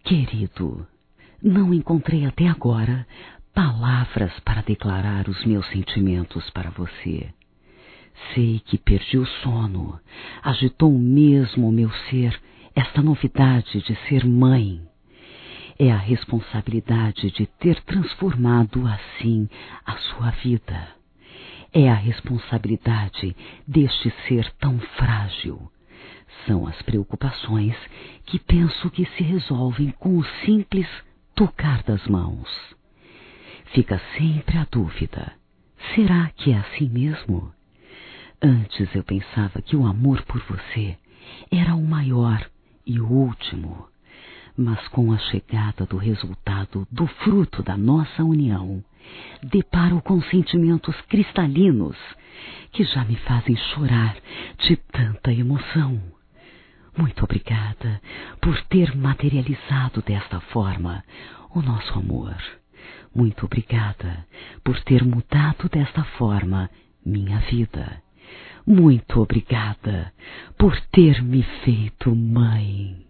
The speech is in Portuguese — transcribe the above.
Querido, não encontrei até agora palavras para declarar os meus sentimentos para você. Sei que perdi o sono, agitou mesmo o meu ser esta novidade de ser mãe. É a responsabilidade de ter transformado assim a sua vida. É a responsabilidade deste ser tão frágil. São as preocupações que penso que se resolvem com o simples tocar das mãos. Fica sempre a dúvida: será que é assim mesmo? Antes eu pensava que o amor por você era o maior e o último. Mas com a chegada do resultado do fruto da nossa união, deparo com sentimentos cristalinos que já me fazem chorar de tanta emoção. Muito obrigada por ter materializado desta forma o nosso amor. Muito obrigada por ter mudado desta forma minha vida. Muito obrigada por ter me feito mãe.